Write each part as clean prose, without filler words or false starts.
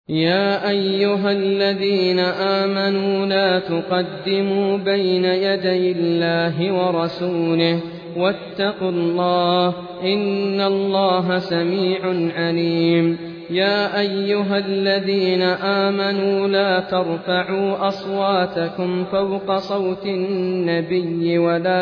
يا أيها الذين آمنوا لا تقدموا بين يدي الله ورسوله واتقوا الله إن الله سميع عليم. يا أيها الذين آمنوا لا ترفعوا أصواتكم فوق صوت النبي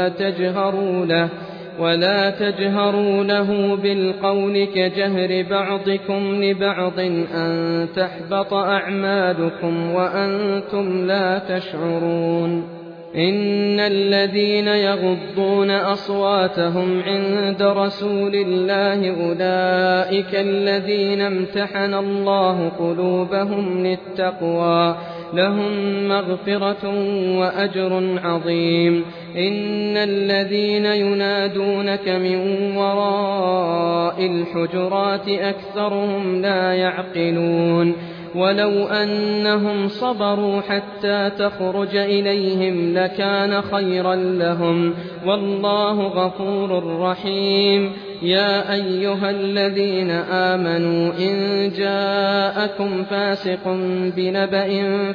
ولا تجهروا له بالقول كجهر بعضكم لبعض أن تحبط أعمالكم وأنتم لا تشعرون. إن الذين يغضون أصواتهم عند رسول الله أولئك الذين امتحن الله قلوبهم للتقوى لهم مغفرة وأجر عظيم. إن الذين ينادونك من وراء الحجرات أكثرهم لا يعقلون. ولو أنهم صبروا حتى تخرج إليهم لكان خيرا لهم والله غفور رحيم. يا أيها الذين آمنوا إن جاءكم فاسق بنبأ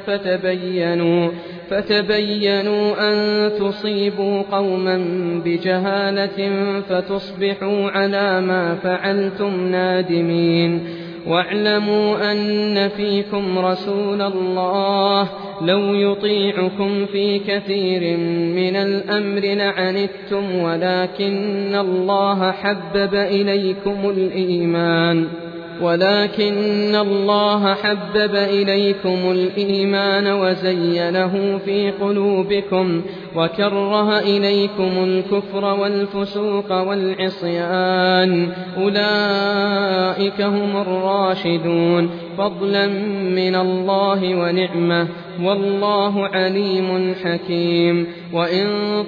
فتبينوا أن تصيبوا قوما بجهالة فتصبحوا على ما فعلتم نادمين. واعلموا أن فيكم رسول الله لو يطيعكم في كثير من الأمر لعنتم ولكن الله حبب إليكم الإيمان وزينه في قلوبكم وكره إليكم الكفر والفسوق والعصيان أولئك هم الراشدون فضلا من الله ونعمة والله عليم حكيم. وإن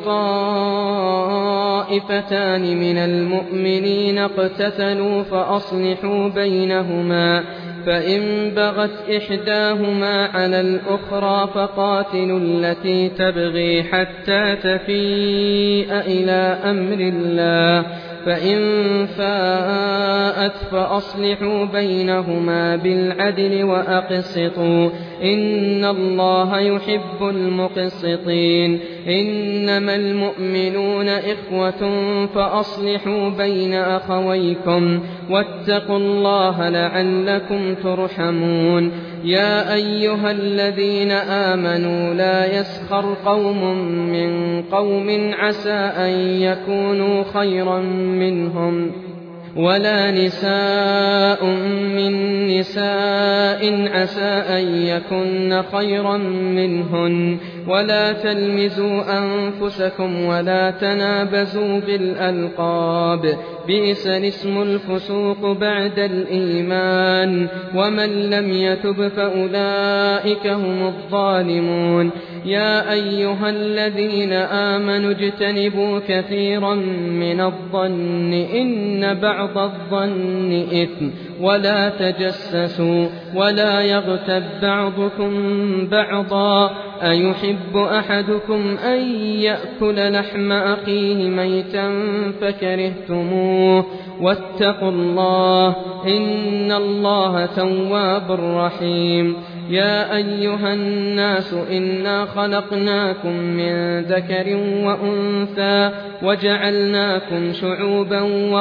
طائفتان من المؤمنين اقتتلوا فأصلحوا بينهما فإن بغت إحداهما على الأخرى فقاتلوا التي تبغي حتى تفيء إلى أمر الله فإن فاءت فأصلحوا بينهما بالعدل وأقسطوا إن الله يحب المقسطين. إنما المؤمنون إخوة فأصلحوا بين أخويكم واتقوا الله لعلكم ترحمون. يا أيها الذين آمنوا لا يسخر قوم من قوم عسى أن يكونوا خيرا منهم ولا نساء من نساء عسى أن يكن خيرا منهن ولا تلمزوا أنفسكم ولا تنابزوا بالألقاب بئس الاسم الفسوق بعد الإيمان ومن لم يتب فأولئك هم الظالمون. يا أيها الذين آمنوا اجتنبوا كثيرا من الظن إن بعض الظن إثم ولا تجسسوا ولا يغتب بعضكم بعضا أيحب أحدكم أن يأكل لحم أخيه ميتا فكرهتموه واتقوا الله إن الله تواب رحيم. يا أيها الناس إنا خلقناكم من ذكر وأنثى وجعلناكم شعوبا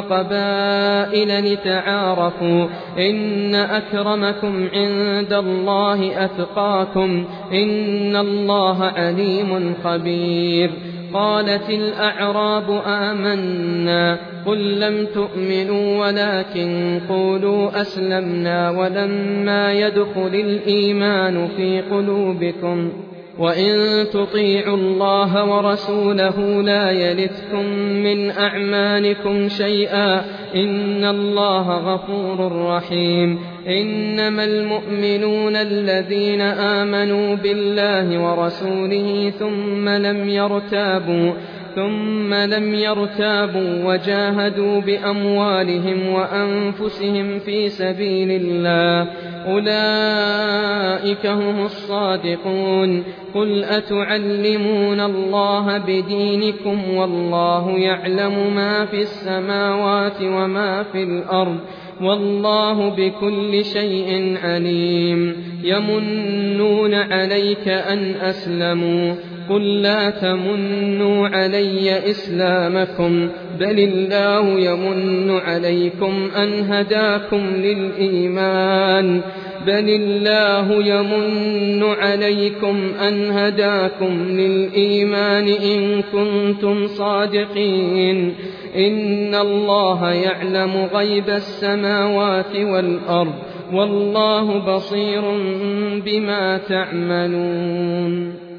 وقبائل لتعارفوا إن أكرمكم عند الله أتقاكم إن الله عليم خبير. قالت الأعراب آمنا قل لم تؤمنوا ولكن قولوا أسلمنا ولما يدخل الإيمان في قلوبكم وإن تطيعوا الله ورسوله لا يلتكم من أعمالكم شيئا إن الله غفور رحيم. إنما المؤمنون الذين آمنوا بالله ورسوله ثم لم يرتابوا وجاهدوا بأموالهم وأنفسهم في سبيل الله أولئك هم الصادقون. قل أتعلمون الله بدينكم والله يعلم ما في السماوات وما في الأرض والله بكل شيء عليم يمنون عليك أن أسلموا قل لا تمنوا علي إسلامكم بل الله يمن عليكم أن هداكم للإيمان إن كنتم صادقين إن الله يعلم غيب السماوات والأرض والله بصير بما تعملون